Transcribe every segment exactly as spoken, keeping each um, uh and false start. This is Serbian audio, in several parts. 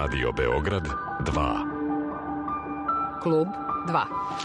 Radio Beograd dva. Klub dva.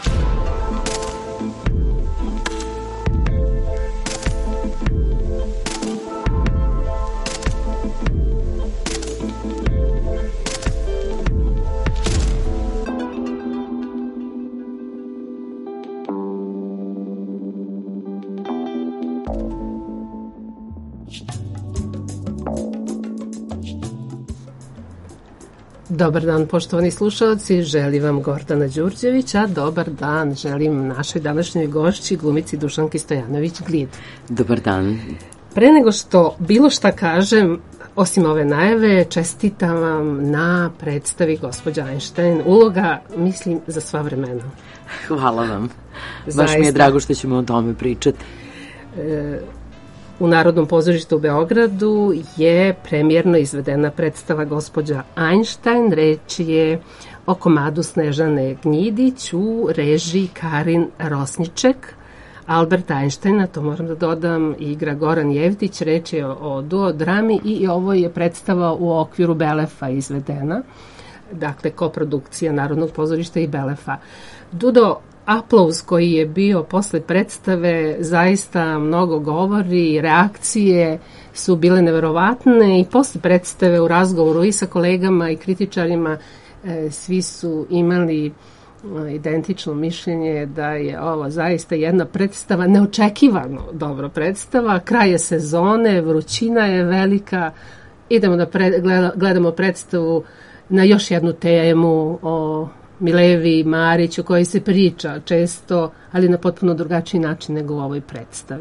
Dobar dan, poštovani slušalci, želim vam Gordana Đurđević, a dobar dan želim našoj današnjoj gošći, glumici Dušanki Stojanović-Glid. Dobar dan. Pre nego što bilo šta kažem, osim ove najave, čestitam vam na predstavi Gospođa Einstein. Uloga, mislim, za sva vremena. Hvala vam. Zaista. Baš mi je drago što ćemo o tome pričati. E, U Narodnom pozorištu u Beogradu je premijerno izvedena predstava Gospođa Einstein. Reč je o komadu Snežane Gnjidić u režiji Karin Rosniček. Albert Einsteina, to moram da dodam, igra Goran Jevdić. Reč je o duo drami i ovo je predstava u okviru Belefa izvedena. Dakle, koprodukcija Narodnog pozorišta i Belefa. Dudo, aplauz koji je bio posle predstave zaista mnogo govori, reakcije su bile neverovatne i posle predstave u razgovoru i sa kolegama i kritičarima e, svi su imali e, identično mišljenje da je ovo zaista jedna predstava, neočekivano dobro predstava, kraj je sezone, vrućina je velika, idemo da pre, gleda, gledamo predstavu na još jednu temu o Milevi Marić, o kojoj se priča često, ali na potpuno drugačiji način nego u ovoj predstavi.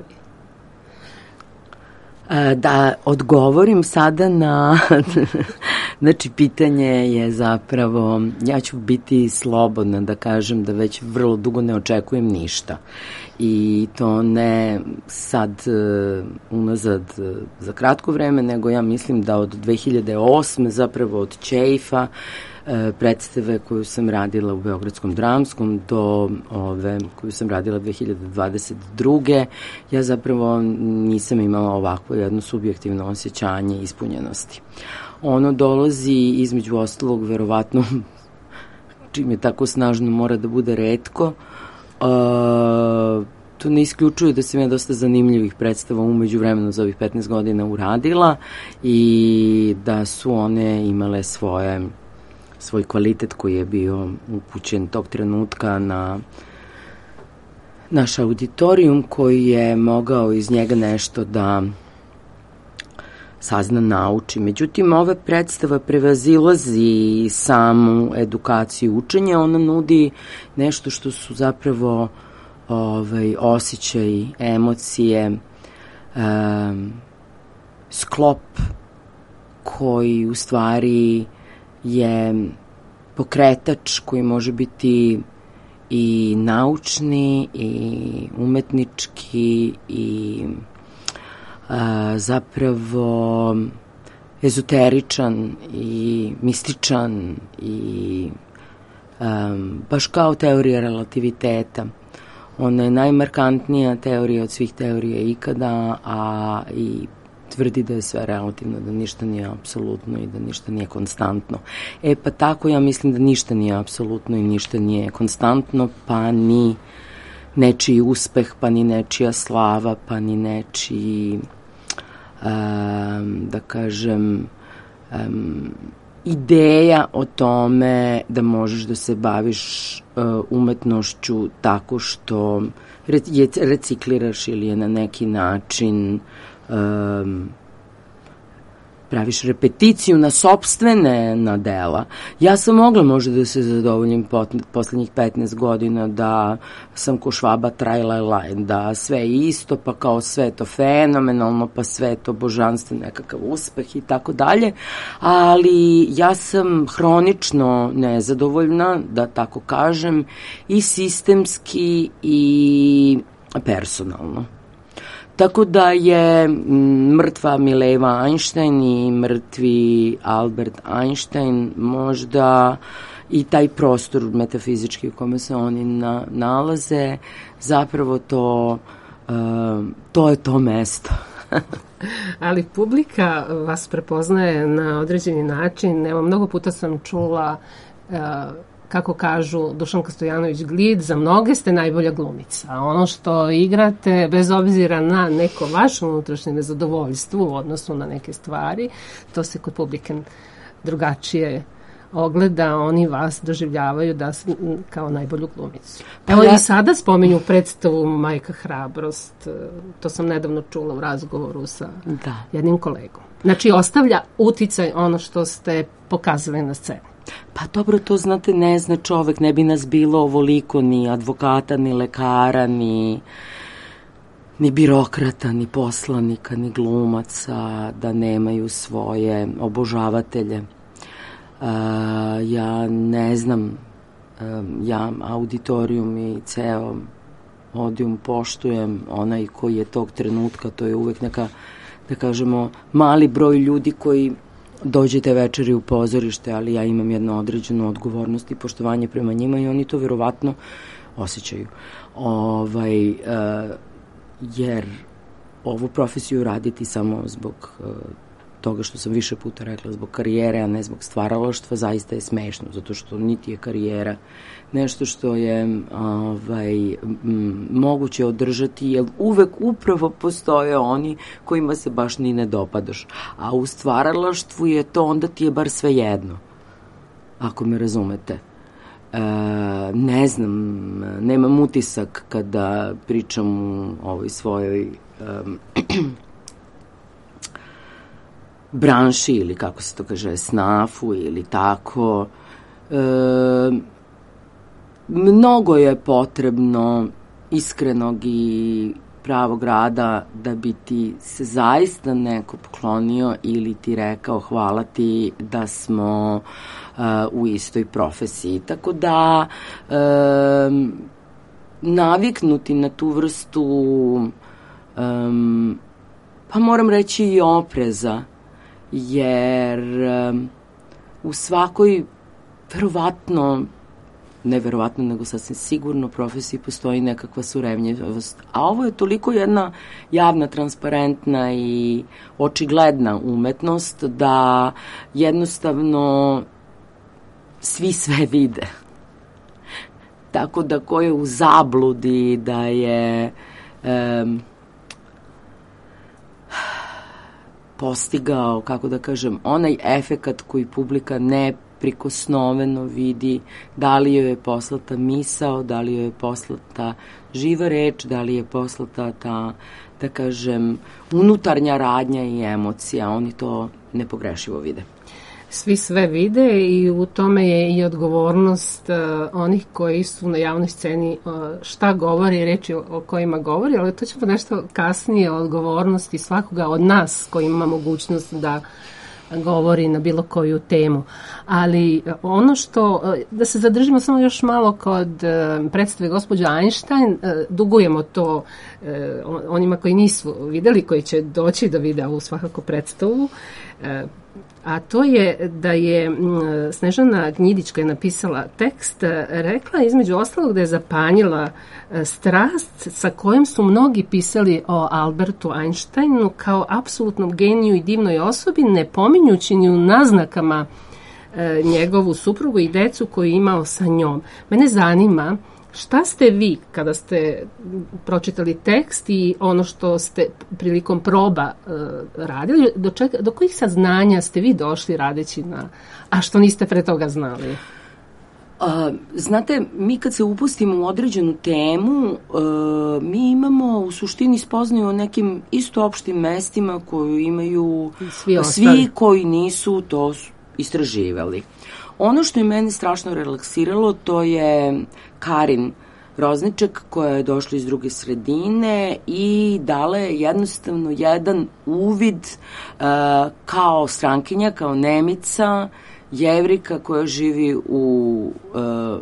Da odgovorim sada na, znači pitanje je zapravo, ja ću biti slobodna da kažem da već vrlo dugo ne očekujem ništa. I to ne sad unazad za kratko vreme, nego ja mislim da od dve hiljade osme zapravo od Čejfa, predstave koju sam radila u Beogradskom dramskom do ove koju sam radila dve hiljade dvadeset druge. ja zapravo nisam imala ovakvo jedno subjektivno osjećanje ispunjenosti. Ono dolazi između ostalog verovatno čim je tako snažno mora da bude retko. Uh, to ne isključuje da sam ja dosta zanimljivih predstava umeđu vremenu za ovih petnaest godina uradila i da su one imale svoje svoj kvalitet koji je bio upućen tog trenutka na naš auditorijum koji je mogao iz njega nešto da sazna, nauči. Međutim, ova predstava prevazilazi samu edukaciju učenja, ona nudi nešto što su zapravo ovaj, osjećaj, emocije, um, sklop koji u stvari je pokretač koji može biti i naučni i umetnički i a, zapravo ezoteričan i mističan i a, baš kao teorija relativiteta. Ona je najmarkantnija teorija od svih teorija ikada, a i tvrdi da je sve relativno, da ništa nije apsolutno i da ništa nije konstantno. E pa tako ja mislim da ništa nije apsolutno i ništa nije konstantno, pa ni nečiji uspeh, pa ni nečija slava, pa ni nečiji, um, da kažem, um, ideja o tome da možeš da se baviš uh, umetnošću tako što je recikliraš ili je na neki način Um, praviš repeticiju na sopstvene na dela. Ja sam mogla možda da se zadovoljim pot, poslednjih petnaest godina da sam ko Švaba trajla, da sve isto, pa kao sve to fenomenalno, pa sve to božanstven nekakav uspeh i tako dalje, ali ja sam hronično nezadovoljna, da tako kažem, i sistemski i personalno. Tako da je mrtva Mileva Einstein i mrtvi Albert Einstein možda i taj prostor metafizički u kome se oni na, nalaze, zapravo to, uh, to je to mesto. Ali publika vas prepoznaje na određeni način. Evo, mnogo puta sam čula uh, kako kažu Dušanka Stojanović-Glid, za mnoge ste najbolja glumica. Ono što igrate, bez obzira na neko vaše unutrašnje nezadovoljstvo u odnosu na neke stvari, to se kod publike drugačije ogleda, oni vas doživljavaju da kao najbolju glumicu. Evo ja... i sada spominju predstavu Majka hrabrost, to sam nedavno čula u razgovoru sa da. jednim kolegom. Znači, ostavlja uticaj ono što ste pokazali na sceni. Pa dobro, to znate, ne zna čovek, ne bi nas bilo ovoliko ni advokata, ni lekara, ni, ni birokrata, ni poslanika, ni glumaca, da nemaju svoje obožavatelje. Uh, ja ne znam, um, ja auditorijum i ceo odijum poštujem, onaj koji je tog trenutka, to je uvek neka, da kažemo, mali broj ljudi koji dođete večeri u pozorište, ali ja imam jednu određenu odgovornost i poštovanje prema njima i oni to verovatno osjećaju. Ovaj, uh, jer ovu profesiju raditi samo zbog uh, toga što sam više puta rekla, zbog karijere, a ne zbog stvaralaštva, zaista je smešno, zato što niti je karijera nešto što je ovaj, m, moguće održati, jer uvek upravo postoje oni kojima se baš ni ne dopadaš. A u stvaralaštvu je to, onda ti je bar sve jedno, ako me razumete. E, ne znam, nemam utisak kada pričam u ovoj svojoj um, branši ili kako se to kaže, snafu ili tako. E, mnogo je potrebno iskrenog i pravog rada da bi ti se zaista neko poklonio ili ti rekao hvala ti da smo uh, u istoj profesiji. Tako da e, naviknuti na tu vrstu um, pa moram reći i opreza, jer um, u svakoj verovatno, ne verovatno, nego sasvim sigurno profesiji postoji nekakva surevnjivost. A ovo je toliko jedna javna, transparentna i očigledna umetnost da jednostavno svi sve vide. Tako da ko je u zabludi da je um, postigao, kako da kažem, onaj efekat koji publika neprikosnoveno vidi, da li joj je poslata misao, da li joj je poslata živa reč, da li je poslata ta, da kažem, unutarnja radnja i emocija, oni to nepogrešivo vide. Svi sve vide i u tome je i odgovornost uh, onih koji su na javnoj sceni, uh, šta govori, reči o, o kojima govori, ali to ćemo nešto kasnije o odgovornosti svakoga od nas koji ima mogućnost da govori na bilo koju temu. Ali ono što, da se zadržimo samo još malo kod uh, predstave gospođa Einstein, uh, dugujemo to uh, onima koji nisu videli, koji će doći da vide ovu svakako predstavu, uh, a to je da je Snežana Gnjidić, koja je napisala tekst, rekla između ostalog da je zapanjila strast sa kojom su mnogi pisali o Albertu Einsteinu kao apsolutnom geniju i divnoj osobi, ne pominjući ni u naznakama njegovu suprugu i decu koju je imao sa njom. Mene zanima šta ste vi, kada ste pročitali tekst i ono što ste prilikom proba uh, radili, do, čega, do kojih saznanja ste vi došli radeći na, a što niste pre toga znali? A, znate, mi kad se upustimo u određenu temu, uh, mi imamo u suštini spoznaju o nekim isto opštim mestima koju imaju svi, svi koji nisu to istraživali. Ono što je meni strašno relaksiralo, to je Karin Rozniček, koja je došla iz druge sredine i dala je jednostavno jedan uvid uh, kao strankinja, kao Nemica, Jevrika koja živi u uh,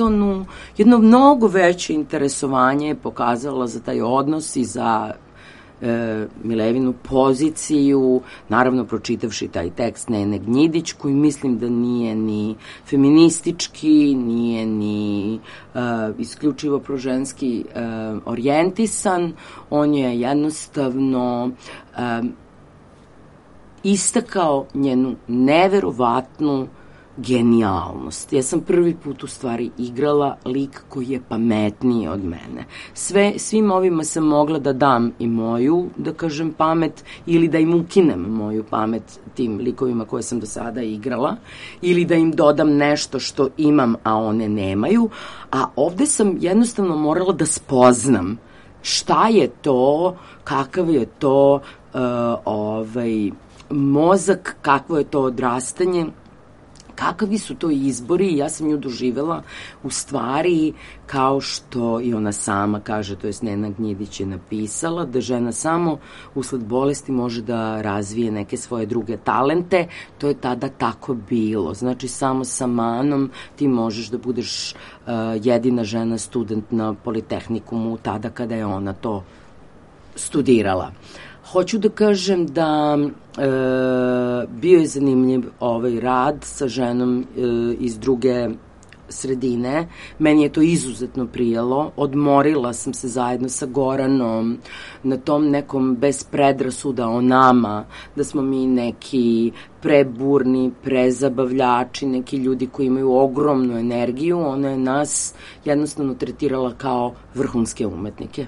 Vašingtonu. Jedno mnogo veće interesovanje je pokazala za taj odnos i za e, Milevinu poziciju, naravno pročitavši taj tekst Nene Gnjidić, koji mislim da nije ni feministički, nije ni e, isključivo proženski e, orijentisan, on je jednostavno e, istakao njenu neverovatnu genijalnost. Ja sam prvi put u stvari igrala lik koji je pametniji od mene. Sve, svim ovima sam mogla da dam i moju, da kažem, pamet, ili da im ukinem moju pamet tim likovima koje sam do sada igrala, ili da im dodam nešto što imam, a one nemaju. A ovde sam jednostavno morala da spoznam šta je to, kakav je to uh, ovaj, mozak, kakvo je to odrastanje, kakvi su to izbori. Ja sam nju doživela u stvari kao što i ona sama kaže, to jest Nena Gnjidić je napisala, da žena samo usled bolesti može da razvije neke svoje druge talente. To je tada tako bilo. Znači, samo sa manom ti možeš da budeš uh, jedina žena student na Politehnikumu tada kada je ona to studirala. Hoću da kažem da e, bio je zanimljiv ovaj rad sa ženom e, iz druge sredine. Meni je to izuzetno prijalo. Odmorila sam se zajedno sa Goranom na tom nekom bez predrasuda o nama, da smo mi neki preburni, prezabavljači, neki ljudi koji imaju ogromnu energiju. Ona je nas jednostavno tretirala kao vrhunske umetnike.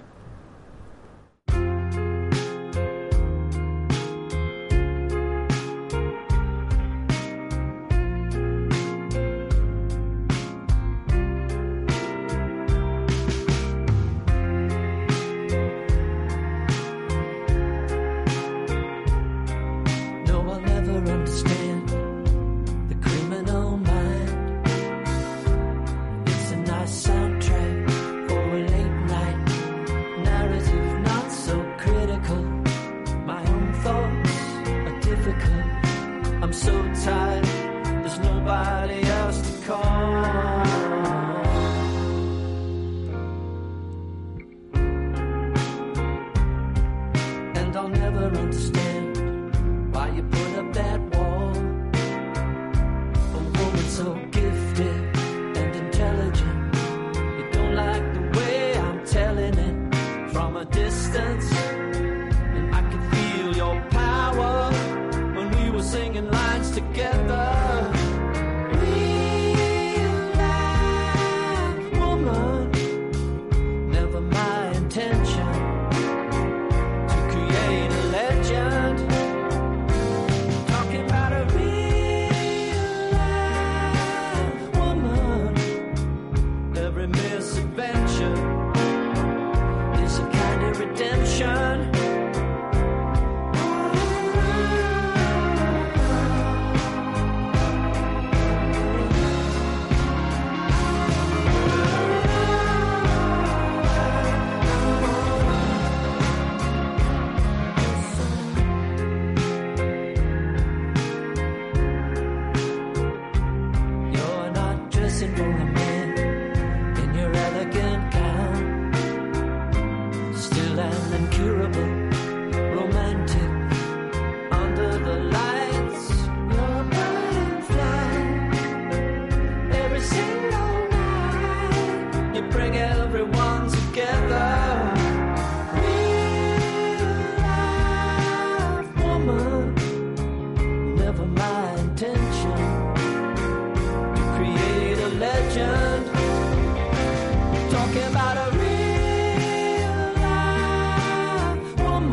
Talking about a real life woman.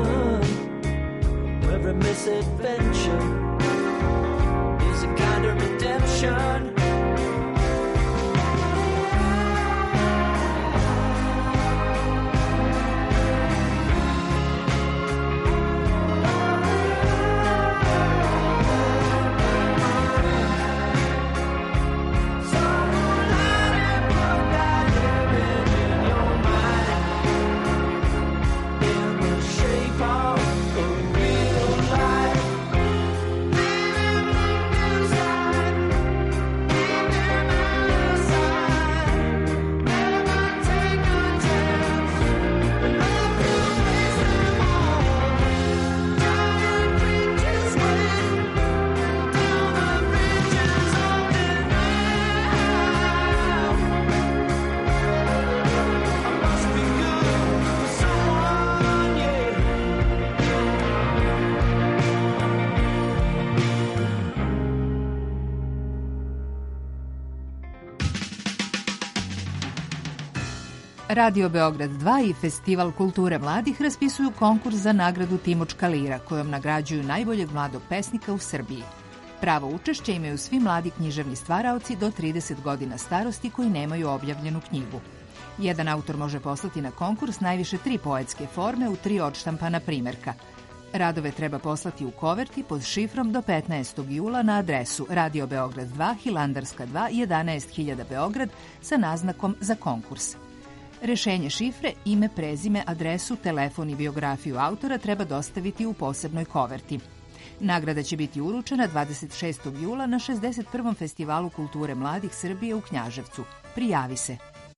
Radio Beograd dva i Festival kulture mladih raspisuju konkurs za nagradu Timočka lira, kojom nagrađuju najboljeg mladog pesnika u Srbiji. Pravo učešće imaju svi mladi književni stvaraoci do trideset godina starosti koji nemaju objavljenu knjigu. Jedan autor može poslati na konkurs najviše tri poetske forme u tri odštampana primerka. Radove treba poslati u koverti pod šifrom do petnaestog jula na adresu Radio Beograd dva, Hilandarska dva, jedanaest hiljada Beograd sa naznakom za konkurs. Rešenje šifre, ime, prezime, adresu, telefon i biografiju autora treba dostaviti u posebnoj koverti. Nagrada će biti uručena dvadeset šestog jula na šezdeset prvom Festivalu kulture mladih Srbije u Knjaževcu. Prijavi se!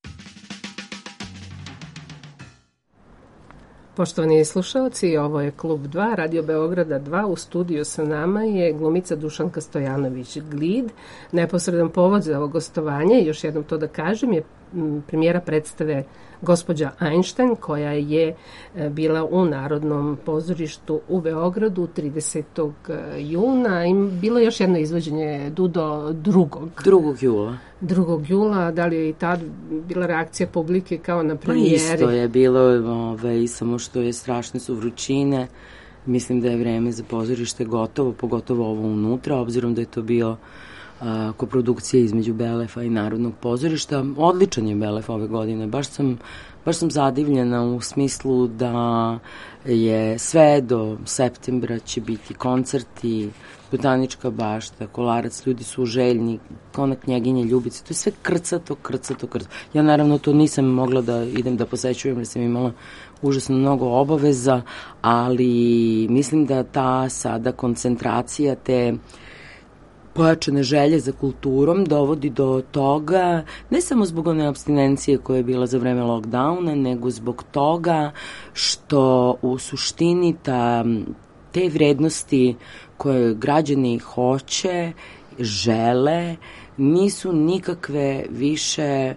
Poštovani slušalci, ovo je Klub dva, Radio Beograda dva. U studiju sa nama je glumica Dušanka Stojanović-Glid. Neposredan povod za ovo gostovanje, još jednom to da kažem, je premijera predstave Gospođa Einstein, koja je bila u Narodnom pozorištu u Beogradu tridesetog juna. I bilo je još jedno izvođenje, Dudo, drugog. Drugog jula. Drugog jula, da li je i tad bila reakcija publike kao na premijeri? Pa isto je bilo, ovaj, samo što je strašne su vrućine. Mislim da je vreme za pozorište gotovo, pogotovo ovo unutra, obzirom da je to bio a, koprodukcija između Belefa i Narodnog pozorišta. Odličan je Belef ove godine. Baš sam, baš sam zadivljena u smislu da je sve do septembra će biti koncerti, Botanička bašta, Kolarac, ljudi su željni, kao na Knjeginje Ljubice, to je sve krcato, krcato, krcato. Ja naravno to nisam mogla da idem da posećujem, jer sam imala užasno mnogo obaveza, ali mislim da ta sada koncentracija te pojačane želje za kulturom dovodi do toga, ne samo zbog one apstinencije koja je bila za vreme lockdowna, nego zbog toga što u suštini ta, te vrednosti koje građani hoće, žele, nisu nikakve više e,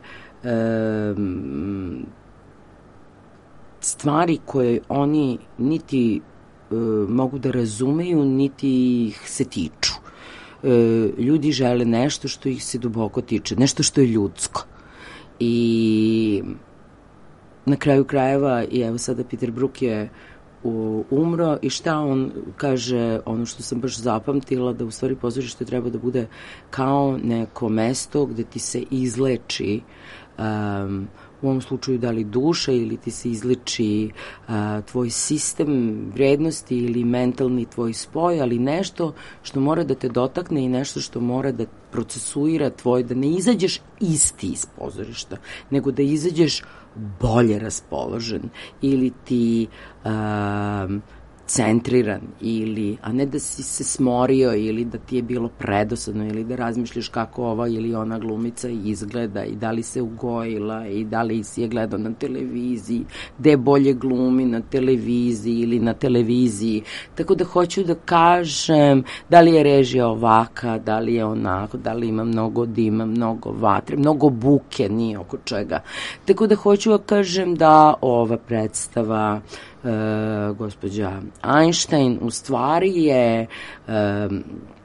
stvari koje oni niti e, mogu da razumeju, niti ih se tiču. E, ljudi žele nešto što ih se duboko tiče, nešto što je ljudsko. I na kraju krajeva, i evo sada Peter Brook je umro i šta on kaže, ono što sam baš zapamtila, da u stvari pozorište treba da bude kao neko mesto gde ti se izleči um, u ovom slučaju da li duša ili ti se izleči uh, tvoj sistem vrednosti ili mentalni tvoj spoj, ali nešto što mora da te dotakne i nešto što mora da procesuira tvoj, da ne izađeš isti iz pozorišta, nego da izađeš bolje raspoložen ili ti um, centriran, ili, a ne da si se smorio ili da ti je bilo predosadno ili da razmišljaš kako ova ili ona glumica izgleda i da li se ugojila i da li si je gledao na televiziji, gde bolje glumi na televiziji ili na televiziji. Tako da hoću da kažem da li je režija ovaka, da li je onako, da li ima mnogo dima, mnogo vatre, mnogo buke, nije oko čega. Tako da hoću da kažem da ova predstava Uh, gospođa Einstein u stvari je um,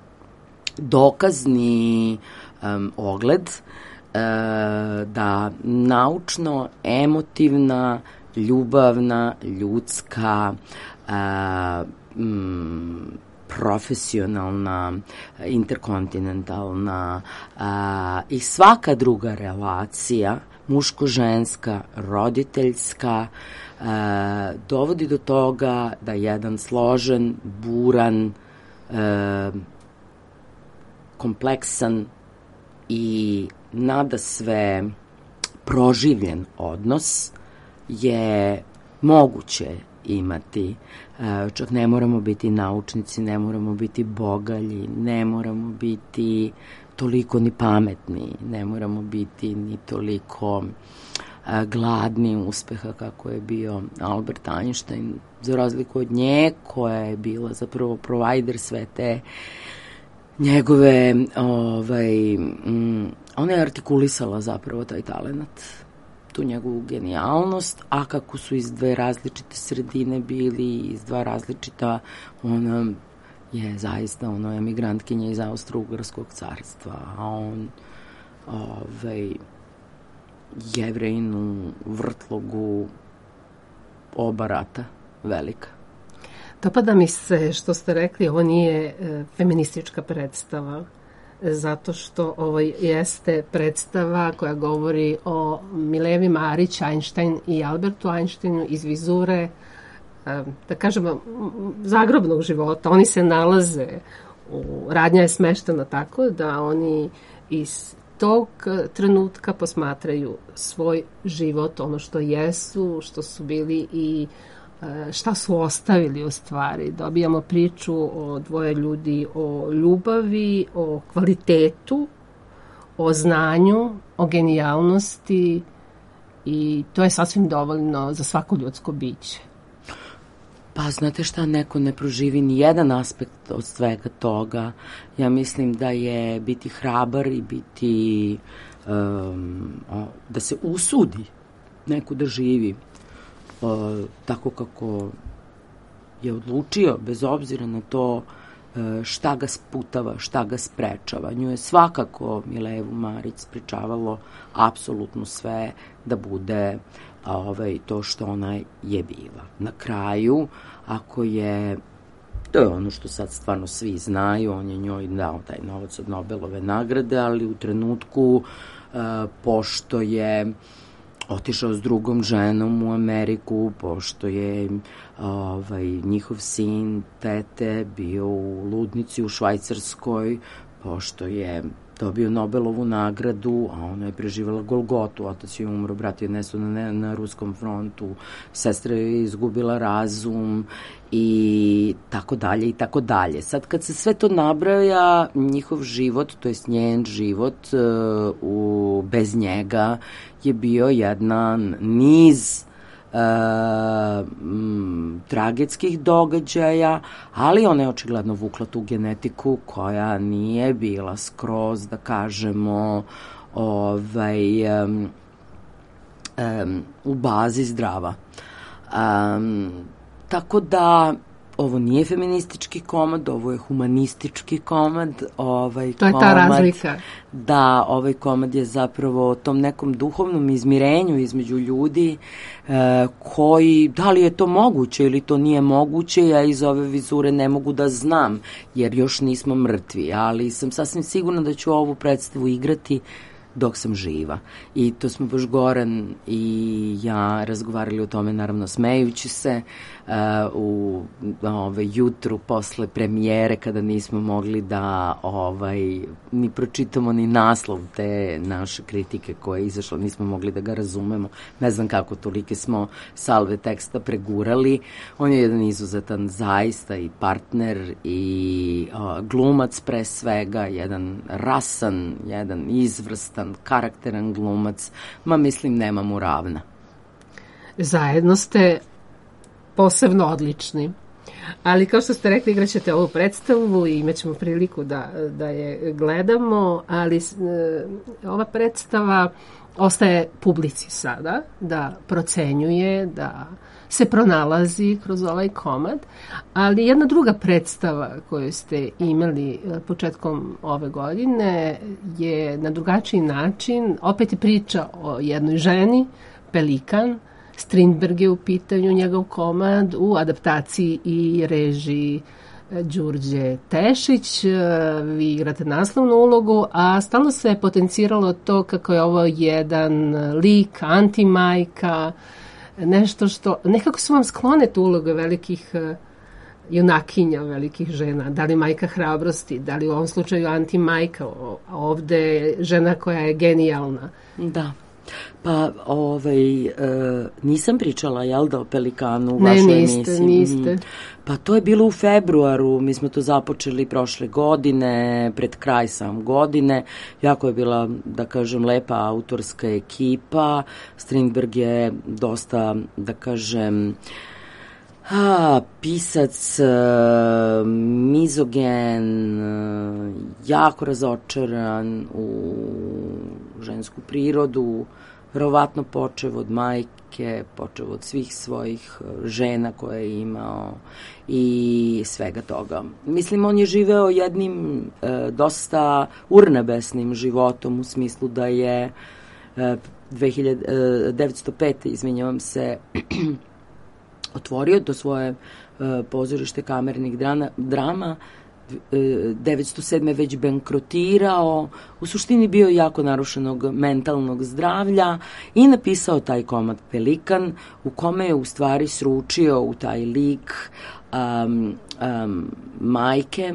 dokazni um, ogled uh, da naučno, emotivna, ljubavna, ljudska, uh, um, profesionalna, interkontinentalna uh, i svaka druga relacija, muško-ženska, roditeljska, Uh, dovodi do toga da jedan složen, buran, uh, kompleksan i nadasve proživljen odnos je moguće imati. Uh, čak ne moramo biti naučnici, ne moramo biti bogalji, ne moramo biti toliko ni pametni, ne moramo biti ni toliko gladni uspeha kako je bio Albert Einstein, za razliku od nje koja je bila zapravo provajder sve te njegove ovaj, mm, ona je artikulisala zapravo taj talenat, tu njegovu genijalnost, a kako su iz dve različite sredine bili, iz dva različita, ona je zaista ono emigrantkinja iz Austro-Ugarskog carstva, a on ovaj Jevrejinu vrtlogu oba rata velika. Dopada mi se što ste rekli, ovo nije e, feministička predstava, zato što ovo jeste predstava koja govori o Milevi Marić, Einstein i Albertu Einsteinu iz vizure, e, da kažemo, zagrobnog života. Oni se nalaze, u, radnja je smeštena tako da oni iz tog trenutka posmatraju svoj život, ono što jesu, što su bili i šta su ostavili u stvari. Dobijamo priču o dvoje ljudi, o ljubavi, o kvalitetu, o znanju, o genijalnosti i to je sasvim dovoljno za svako ljudsko biće. Pa znate šta, neko ne proživi ni jedan aspekt od svega toga. Ja mislim da je biti hrabar i biti um, da se usudi neko da živi uh, tako kako je odlučio, bez obzira na to uh, šta ga sputava, šta ga sprečava. Nju je svakako Milevu Marić sprečavalo apsolutno sve da bude a ovaj, to što ona je bila. Na kraju, ako je, to je ono što sad stvarno svi znaju, on je njoj dao taj novac od Nobelove nagrade, ali u trenutku, uh, pošto je otišao s drugom ženom u Ameriku, pošto je ovaj, njihov sin, tete, bio u ludnici u Švajcarskoj, pošto je dobio Nobelovu nagradu, a ona je preživjela Golgotu, otac je umro, brat je nesu na, na ruskom frontu, sestra je izgubila razum i tako dalje i tako dalje. Sad kad se sve to nabraja, njihov život, to jest njen život uh, u, bez njega je bio jedan niz Uh, m, tragetskih događaja, ali ona je očigledno vukla tu genetiku koja nije bila skroz, da kažemo, ovaj, um, um, u bazi zdrava. Um, tako da ovo nije feministički komad, ovo je humanistički komad. Ovaj to je komad, ta razlika. Da, ovaj komad je zapravo o tom nekom duhovnom izmirenju između ljudi e, koji, da li je to moguće ili to nije moguće, ja iz ove vizure ne mogu da znam, jer još nismo mrtvi, ali sam sasvim sigurna da ću ovu predstavu igrati dok sam živa. I to smo baš Goran i ja razgovarali o tome, naravno smejući se, uh, u ovaj, jutru posle premijere, kada nismo mogli da ovaj, ni pročitamo ni naslov te naše kritike koja je izašla, nismo mogli da ga razumemo. Ne znam kako tolike smo salve teksta pregurali. On je jedan izuzetan zaista i partner i uh, glumac pre svega, jedan rasan, jedan izvrstan, karakteran glumac, ma mislim nema mu ravna. Zajedno ste posebno odlični. Ali kao što ste rekli, igraćete ovu predstavu i imat ćemo priliku da, da je gledamo, ali e, ova predstava ostaje publici sada, da procenjuje, da se pronalazi kroz ovaj komad, ali jedna druga predstava koju ste imali početkom ove godine je na drugačiji način, opet je priča o jednoj ženi, Pelikan. Strindberg je u pitanju, njegov komad u adaptaciji i režiji Đurđe Tešić. Vi igrate naslovnu ulogu, a stalno se potenciralo to kako je ovo jedan lik, antimajka, nešto što, nekako su vam sklone tu uloge velikih junakinja, velikih žena, da li majka hrabrosti, da li u ovom slučaju antimajka, ovde žena koja je genijalna. Da. Pa, ovaj, e, nisam pričala, jel da, o Pelikanu u ne, vašoj niste, emisiji? niste. Pa to je bilo u februaru, mi smo to započeli prošle godine, pred kraj sam godine, jako je bila, da kažem, lepa autorska ekipa, Strindberg je dosta, da kažem, A, pisac, uh, mizogen, uh, jako razočaran u žensku prirodu, verovatno počev od majke, počev od svih svojih žena koje je imao i svega toga. Mislim, on je živeo jednim uh, dosta urnebesnim životom u smislu da je devetsto pete. izvinjavam se, otvorio to svoje pozorište kamernih drama, devetsto sedme. već bankrotirao, u suštini bio jako narušenog mentalnog zdravlja i napisao taj komad Pelikan, u kome je u stvari sručio u taj lik um, um, majke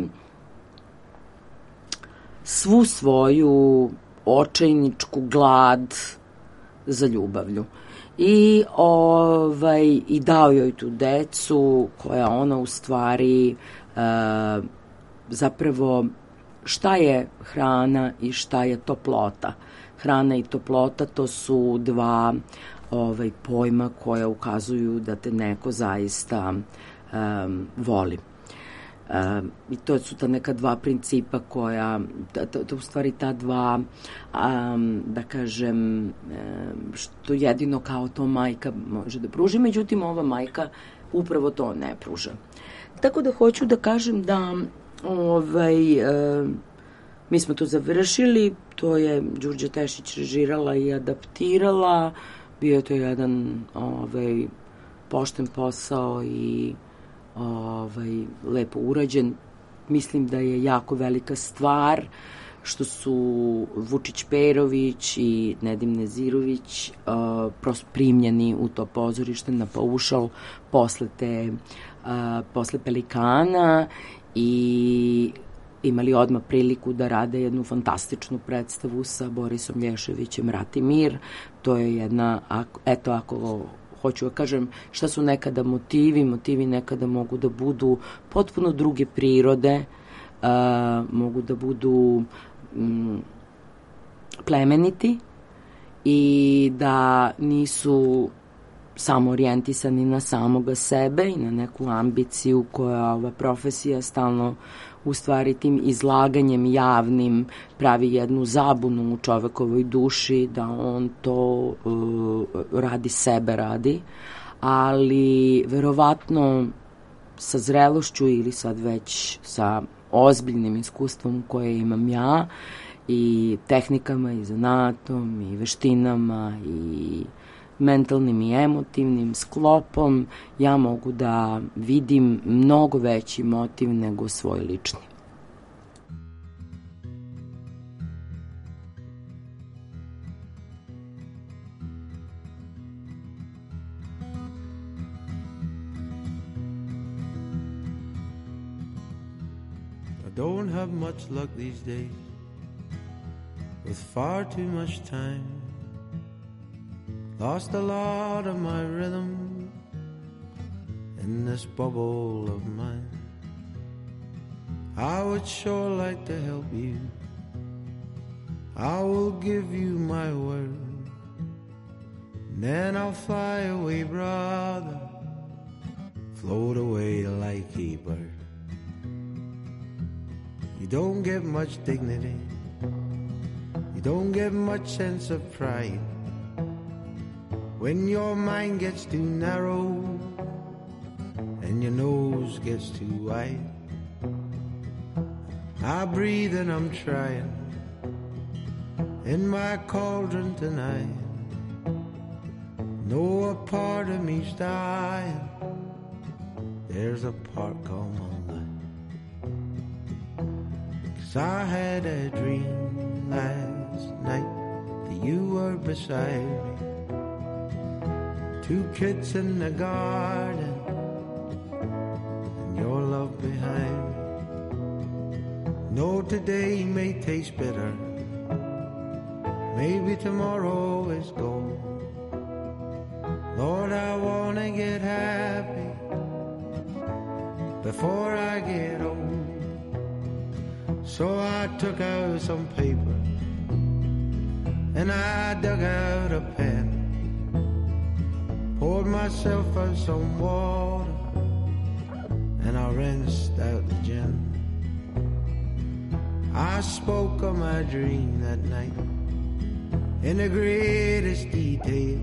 svu svoju očajničku glad za ljubavlju. I, ovaj, i dao joj tu decu koja ona u stvari uh, zapravo šta je hrana i šta je toplota. Hrana i toplota to su dva ovaj, pojma koja ukazuju da te neko zaista um, voli. Um, I to su ta neka dva principa koja, to, to, to u stvari ta dva, um, da kažem, um, što jedino kao to majka može da pruži, međutim ova majka upravo to ne pruža. Tako da hoću da kažem da ovaj, um, mi smo to završili, to je Đurđa Tešić režirala i adaptirala, bio je to jedan ovaj, pošten posao i ovaj, lepo urađen. Mislim da je jako velika stvar što su Vučić Perović i Nedim Nezirović uh, prosto primljeni u to pozorište na paušal posle te uh, posle Pelikana i imali odmah priliku da rade jednu fantastičnu predstavu sa Borisom Lješevićem Rat i mir. To je jedna, ako, eto ako hoću da kažem šta su nekada motivi, motivi nekada mogu da budu potpuno druge prirode, uh, mogu da budu um, plemeniti i da nisu samo orijentisani na samoga sebe i na neku ambiciju koja ova profesija stalno u stvari tim izlaganjem javnim pravi jednu zabunu u čovekovoj duši da on to uh, radi sebe radi, ali verovatno sa zrelošću ili sad već sa ozbiljnim iskustvom koje imam ja i tehnikama i zanatom i veštinama i mentalnim i emotivnim sklopom, ja mogu da vidim mnogo veći motiv nego svoj lični. I don't have much luck these days with far too much time. Lost a lot of my rhythm in this bubble of mine. I would sure like to help you. I will give you my word. Then I'll fly away, brother, float away like a bird. You don't get much dignity. You don't get much sense of pride when your mind gets too narrow and your nose gets too wide. I breathe and I'm trying in my cauldron tonight. Know a part of me's dying. There's a part called my life. 'Cause I had a dream last night that you were beside me. Two kids in the garden and your love behind me. No, today may taste bitter. Maybe tomorrow is gone. Lord, I wanna get happy before I get old. So I took out some paper and I dug out a pen. Poured myself out some water and I rinsed out the gin. I spoke of my dream that night in the greatest detail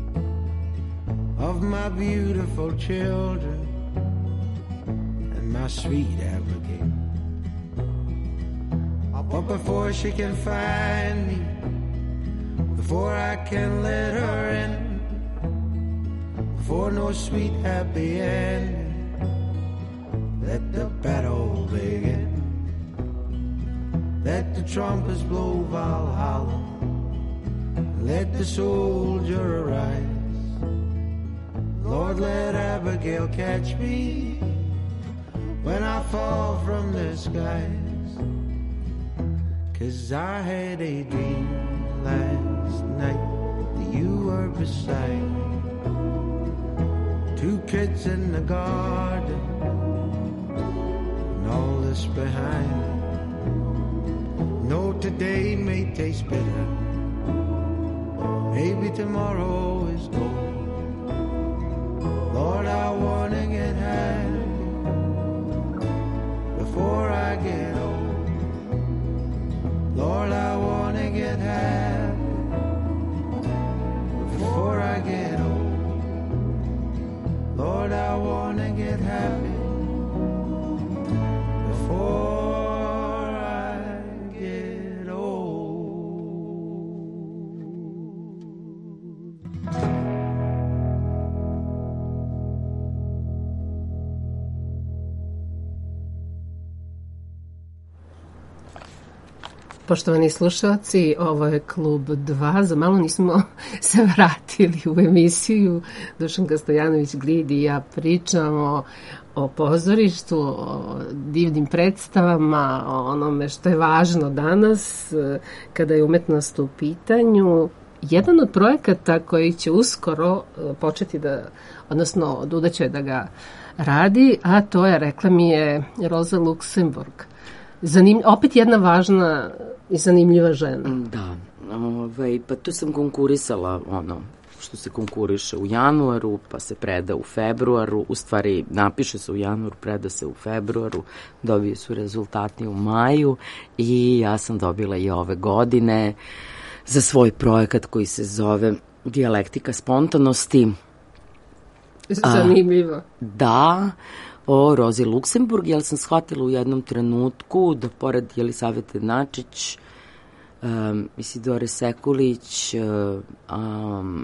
of my beautiful children and my sweet Abigail. But before she can find me, before I can let her in, before no sweet happy ending. Let the battle begin. Let the trumpets blow Valhalla. Let the soldier arise. Lord, let Abigail catch me when I fall from the skies. 'Cause I had a dream last night that you were beside me. Two kids in the garden and all this behind me. No, today may taste bitter, maybe tomorrow is gold. Lord, I wanna get happy before I get old. Lord, I wanna get happy before I get old. Lord, I wanna get happy before Poštovani slušalci, ovo je Klub dva. Za malo nismo se vratili u emisiju. Dušanka Stojanović-Glid i ja pričamo o pozorištu, o divnim predstavama, o onome što je važno danas kada je umetnost u pitanju. Jedan od projekata koji će uskoro početi da, odnosno odudaće da ga radi, a to je, rekla mi je Roza Luksemburg. Zanim, opet jedna važna i zanimljiva žena. Da, ovaj, pa tu sam konkurisala, ono, što se konkuriše u januaru, pa se preda u februaru, u stvari napiše se u januaru, preda se u februaru, dobiju su rezultati u maju i ja sam dobila i ove godine za svoj projekat koji se zove Dijalektika spontanosti. Zanimljivo. A, da, o Rozi Luksemburg, jer sam shvatila u jednom trenutku da pored Jelisavete Načić, um, Isidore Sekulić, um,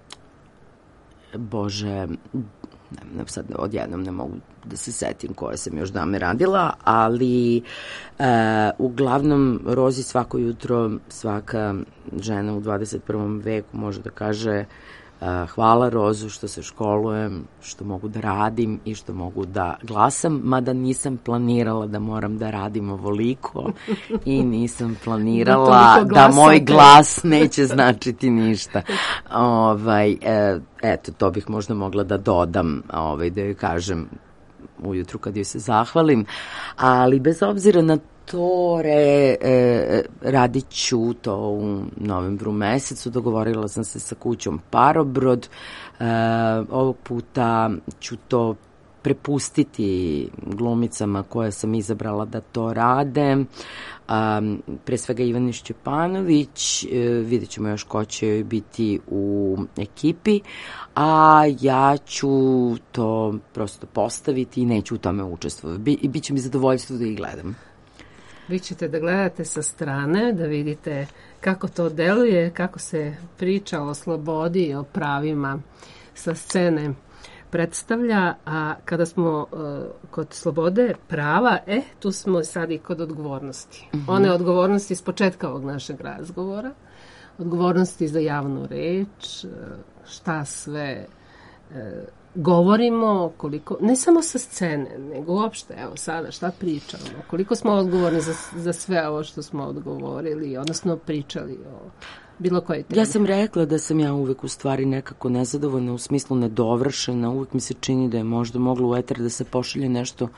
Bože, ne, ne, sad odjednom ne mogu da se setim koje sam još dame radila, ali uh, uglavnom Rozi svako jutro, svaka žena u dvadeset prvom veku može da kaže Uh, hvala Rozu što se školujem, što mogu da radim i što mogu da glasam, mada nisam planirala da moram da radim ovoliko i nisam planirala da, da moj glas neće značiti ništa. Ovaj, e, eto, to bih možda mogla da dodam, ovaj, da joj kažem ujutru kad joj se zahvalim, ali bez obzira na to re, e, radit ću to u novembru mesecu, dogovorila sam se sa kućom Parobrod, e, ovog puta ću to prepustiti glumicama koje sam izabrala da to rade, a, pre svega Ivani Šćepanović, e, vidjet ćemo još ko će joj biti u ekipi, a ja ću to prosto postaviti i neću u tome učestvovati. Bi, i bit će mi zadovoljstvo da ih gledam. Vi ćete da gledate sa strane, da vidite kako to deluje, kako se priča o slobodi i o pravima sa scene predstavlja, a kada smo uh, kod slobode prava, e, tu smo sad i kod odgovornosti. Mm-hmm. One odgovornosti iz početka ovog našeg razgovora, odgovornosti za javnu reč, šta sve uh, govorimo, koliko, ne samo sa scene, nego uopšte, evo sada, šta pričamo, koliko smo odgovorni za, za sve ovo što smo odgovorili, odnosno pričali o bilo koje teme. Ja sam rekla da sam ja uvek u stvari nekako nezadovoljna, u smislu nedovršena, uvek mi se čini da je možda moglo u eter da se pošalje nešto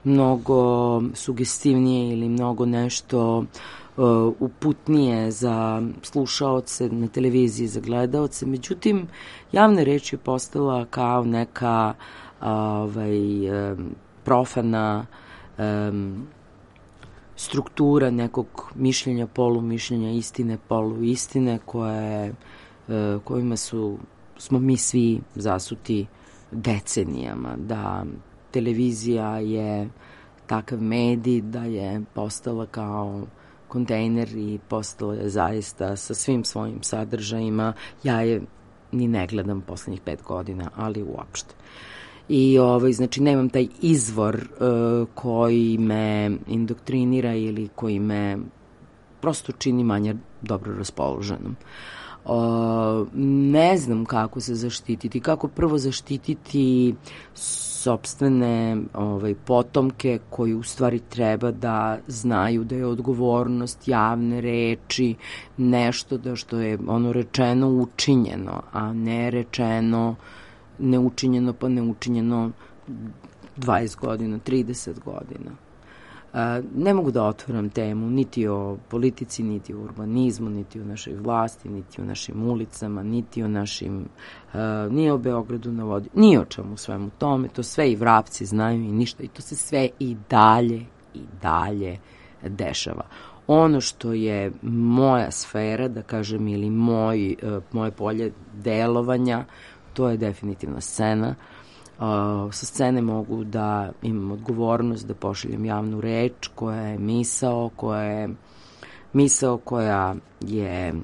mnogo sugestivnije ili mnogo nešto uh, uputnije za slušaoce na televiziji, za gledaoce. Međutim, javna reč je postala kao neka uh, ovaj, um, profana um, struktura nekog mišljenja, polumišljenja, istine, poluistine, koje, e, kojima su, smo mi svi zasuti decenijama, da televizija je takav medij, da je postala kao kontejner i postalo je zaista sa svim svojim sadržajima. Ja je ni ne gledam poslednjih pet godina, ali uopšte. I ovaj, znači nemam taj izvor uh, koji me indoktrinira ili koji me prosto čini manje dobro raspoloženom. Uh, ne znam kako se zaštititi, kako prvo zaštititi sopstvene ovaj, potomke koji u stvari treba da znaju da je odgovornost javne reči nešto da što je ono rečeno učinjeno, a ne rečeno neučinjeno pa neučinjeno dvadeset godina, trideset godina. Uh, ne mogu da otvoram temu niti o politici, niti o urbanizmu, niti o našoj vlasti, niti o našim ulicama, niti o našim, uh, ni o Beogradu na vodi, ni o čemu svemu tome. To sve i vrapci znaju i ništa. I to se sve i dalje, i dalje dešava. Ono što je moja sfera, da kažem, ili moj, uh, moje polje delovanja, to je definitivno scena. Uh, sa scene mogu da imam odgovornost da pošaljem javnu reč koja je misao, koja je misao koja je uh,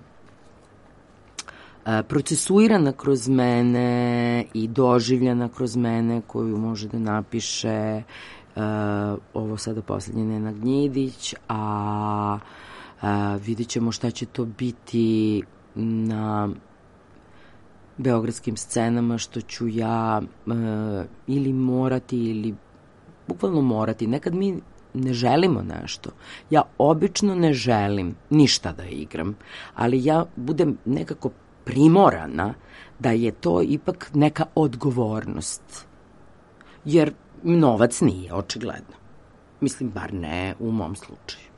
procesuirana kroz mene i doživljena kroz mene, koju može da napiše uh, ovo sada poslednje Nena Gnjidić, a uh, vidit ćemo šta će to biti na beogradskim scenama, što ću ja uh, ili morati ili bukvalno morati. Nekad mi ne želimo nešto. Ja obično ne želim ništa da igram, ali ja budem nekako primorana da je to ipak neka odgovornost. Jer novac nije, očigledno. Mislim, bar ne u mom slučaju.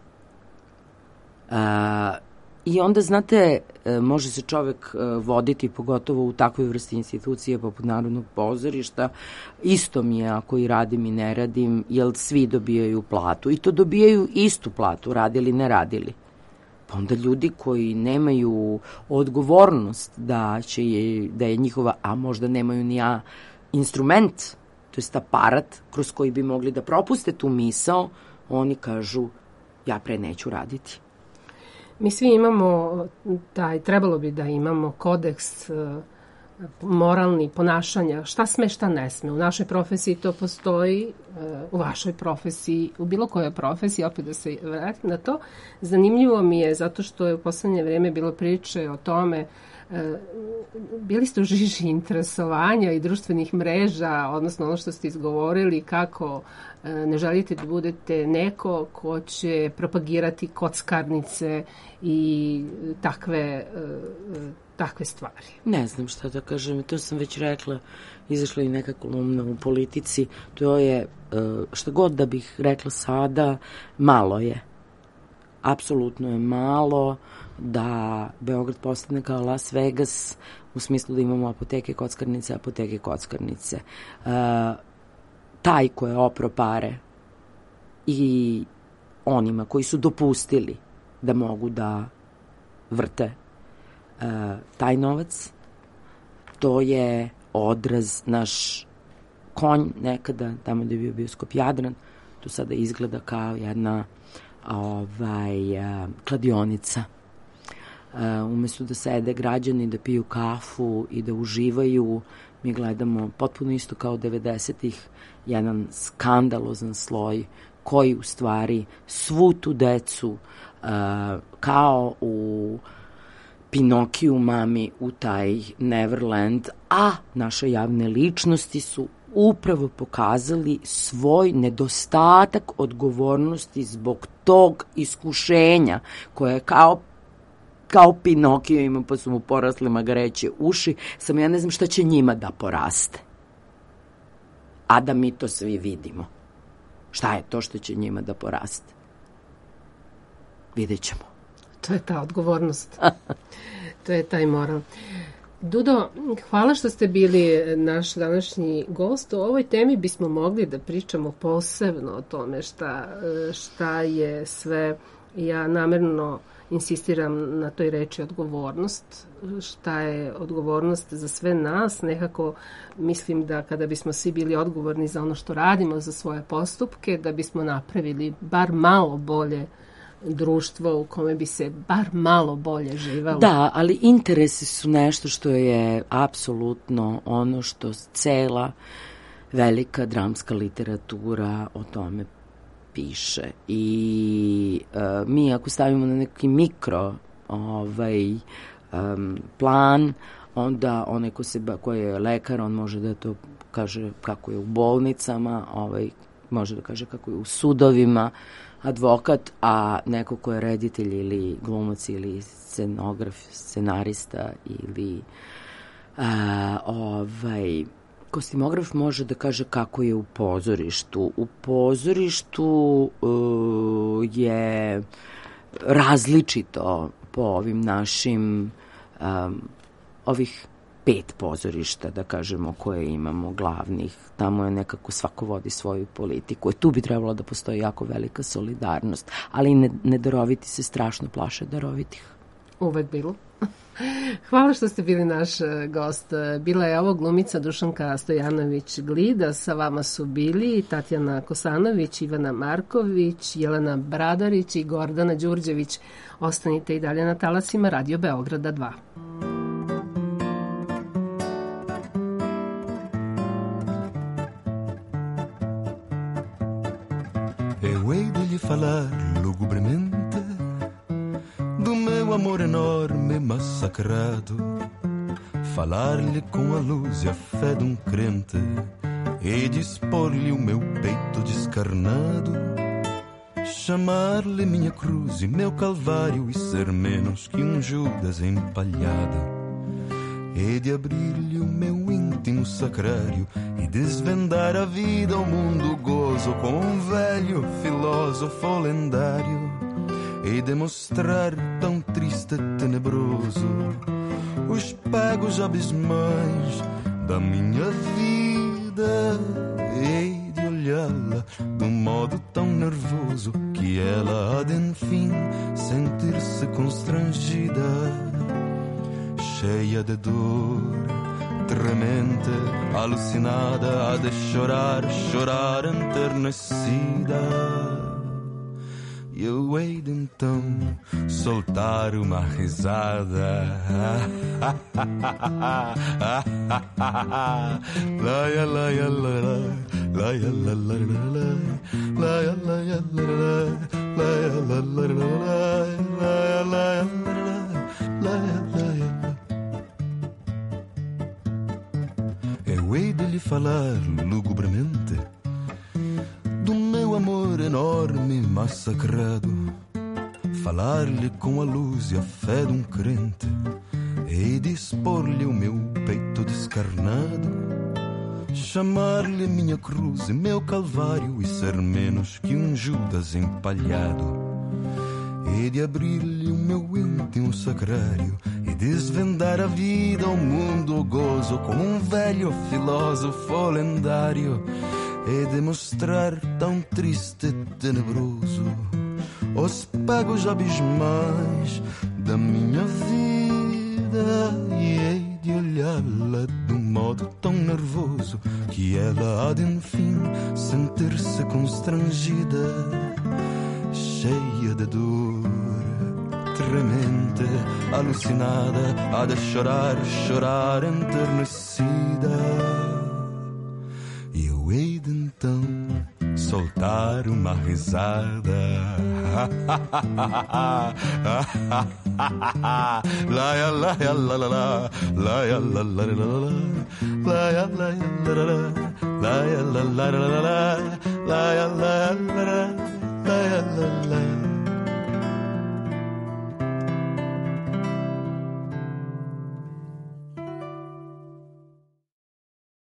Uh, I onda, znate, može se čovek voditi, pogotovo u takvoj vrsti institucije poput Narodnog pozorišta, isto mi je ako i radim i ne radim, jer svi dobijaju platu. I to dobijaju istu platu, radili, ne radili. Pa onda ljudi koji nemaju odgovornost da, će je, da je njihova, a možda nemaju ni ja instrument, to jest aparat kroz koji bi mogli da propuste tu misao, oni kažu, ja pre neću raditi. Mi svi imamo taj, trebalo bi da imamo kodeks moralni ponašanja, šta sme, šta ne sme. U našoj profesiji to postoji, u vašoj profesiji, u bilo kojoj profesiji, opet da se vratim na to. Zanimljivo mi je zato što je u poslednje vreme bilo priče o tome, bili ste u žiži interesovanja i društvenih mreža, odnosno ono što ste izgovorili, kako ne želite da budete neko ko će propagirati kockarnice i takve, takve stvari. Ne znam šta da kažem, to sam već rekla, izašla i neka kolumna u Politici, to je, šta god da bih rekla sada, malo je. Apsolutno je malo da Beograd postane kao Las Vegas, u smislu da imamo apoteke, kockarnice, apoteke, kockarnice. Uh, taj ko je opro pare i onima koji su dopustili da mogu da vrte uh, taj novac, to je odraz naš konj nekada, tamo gde je bio bioskop Jadran, to sada izgleda kao jedna ovaj, uh, kladionica. Uh, umesto da sede građani, da piju kafu i da uživaju, mi gledamo potpuno isto kao devedesetih jedan skandalozan sloj koji u stvari svu tu decu uh, kao u Pinokiju mami u taj Neverland, a naše javne ličnosti su upravo pokazali svoj nedostatak odgovornosti zbog tog iskušenja koje je kao kao Pinokio ima, pa su mu porasle magareće uši, samo ja ne znam šta će njima da poraste. A da mi to svi vidimo. Šta je to što će njima da poraste? Vidjet ćemo. To je ta odgovornost. To je taj moral. Dudo, hvala što ste bili naš današnji gost. O ovoj temi bismo mogli da pričamo posebno o tome šta, šta je sve. Ja namerno insistiram na toj reči odgovornost. Šta je odgovornost za sve nas? Nekako mislim da kada bismo svi bili odgovorni za ono što radimo, za svoje postupke, da bismo napravili bar malo bolje društvo u kome bi se bar malo bolje živalo. Da, ali interesi su nešto što je apsolutno ono što cela velika dramska literatura o tome piše. I uh, mi ako stavimo na neki mikro ovaj, um, plan, onda onaj ko, se, ko je lekar, on može da to kaže kako je u bolnicama, ovaj, može da kaže kako je u sudovima, advokat, a neko ko je reditelj ili glumac ili scenograf, scenarista ili a, ovaj, kostimograf može da kaže kako je u pozorištu. U pozorištu uh, je različito po ovim našim um, ovih pet pozorišta, da kažemo, koje imamo glavnih. Tamo je nekako svako vodi svoju politiku. I tu bi trebalo da postoji jako velika solidarnost. Ali ne, nedaroviti se strašno plaše darovitih. Uvek bilo. Hvala što ste bili naš gost. Bila je ovo glumica Dušanka Stojanović-Glida. Sa vama su bili Tatjana Kosanović, Ivana Marković, Jelena Bradarić i Gordana Đurđević. Ostanite i dalje na talasima Radio Beograda dva. Eu hei de lhe falar lugubremente do meu amor enorme massacrado, falar-lhe com a luz e a fé de um crente e dispor-lhe o meu peito descarnado, chamar-lhe minha cruz e meu calvário e ser menos que um Judas empalhado. Hei de abrir-lhe o meu íntimo sacrário e desvendar a vida ao mundo gozo com um velho filósofo lendário. Hei de mostrar tão triste e tenebroso os pegos abismais da minha vida. Hei de olhá-la de um modo tão nervoso que ela há de enfim sentir-se constrangida, cheia de dor, tremente, alucinada, há de chorar, chorar enternecida. E eu hei de então soltar uma risada. Laia, laia, laia, laia, laia, laia, laia, laia, laia, laia, laia. Eu hei de lhe falar lugubremente do meu amor enorme massacrado, falar-lhe com a luz e a fé de um crente e dispor-lhe o meu peito descarnado, chamar-lhe minha cruz e meu calvário e ser menos que um Judas empalhado. Hei de abrir-lhe o meu íntimo sacrário e desvendar a vida ao mundo o gozo como um velho filósofo lendário. Hei de mostrar tão triste e tenebroso os pegos abismais da minha vida. E hei de olhá-la de um modo tão nervoso que ela há de enfim sentir-se constrangida, cheia de dor, tremente, alucinada, há de chorar, chorar enternecida. E eu hei de então soltar uma risada. Laia, laia, la la la, laia, la la la la, laia, laia, la la la, laia, la la la la, laia, la la la, laia, la la.